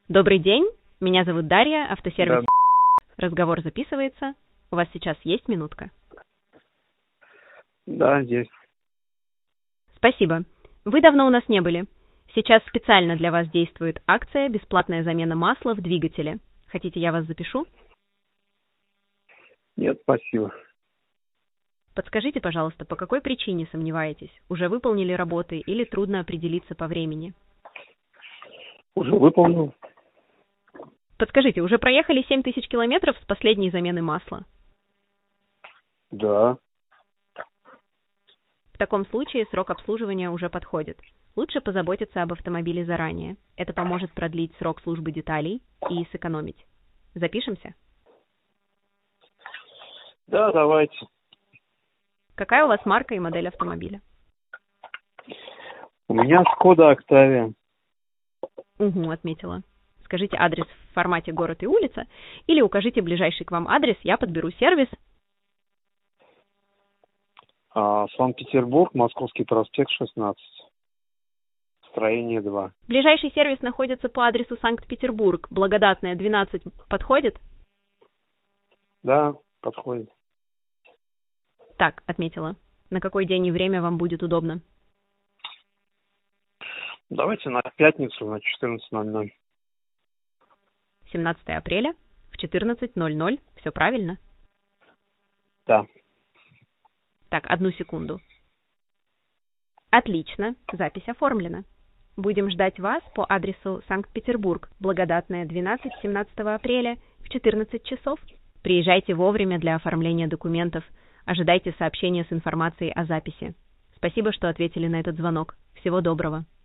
Добрый день, меня зовут Дарья, автосервис. Да. Разговор записывается. У вас сейчас есть минутка? Да, есть. Спасибо. Вы давно у нас не были. Сейчас специально для вас действует акция «Бесплатная замена масла в двигателе». Хотите, я вас запишу? Нет, спасибо. Подскажите, пожалуйста, по какой причине сомневаетесь? Уже выполнили работы или трудно определиться по времени? Уже выполнил. Подскажите, уже проехали 7000 километров с последней замены масла? Да. В таком случае срок обслуживания уже подходит. Лучше позаботиться об автомобиле заранее. Это поможет продлить срок службы деталей и сэкономить. Запишемся? Да, давайте. Какая у вас марка и модель автомобиля? У меня Skoda Octavia. Угу, отметила. Скажите адрес в формате город и улица, или укажите ближайший к вам адрес, я подберу сервис. Санкт-Петербург, Московский проспект, 16. Строение 2. Ближайший сервис находится по адресу Санкт-Петербург, Благодатная, 12. Подходит? Да, подходит. Так, отметила. На какой день и время вам будет удобно? Давайте на пятницу на 14:00. 17 апреля в 14:00. Все правильно? Да. Так, одну секунду. Отлично, запись оформлена. Будем ждать вас по адресу Санкт-Петербург, Благодатная, 12, 17 апреля в 14 часов. Приезжайте вовремя для оформления документов. Ожидайте сообщения с информацией о записи. Спасибо, что ответили на этот звонок. Всего доброго.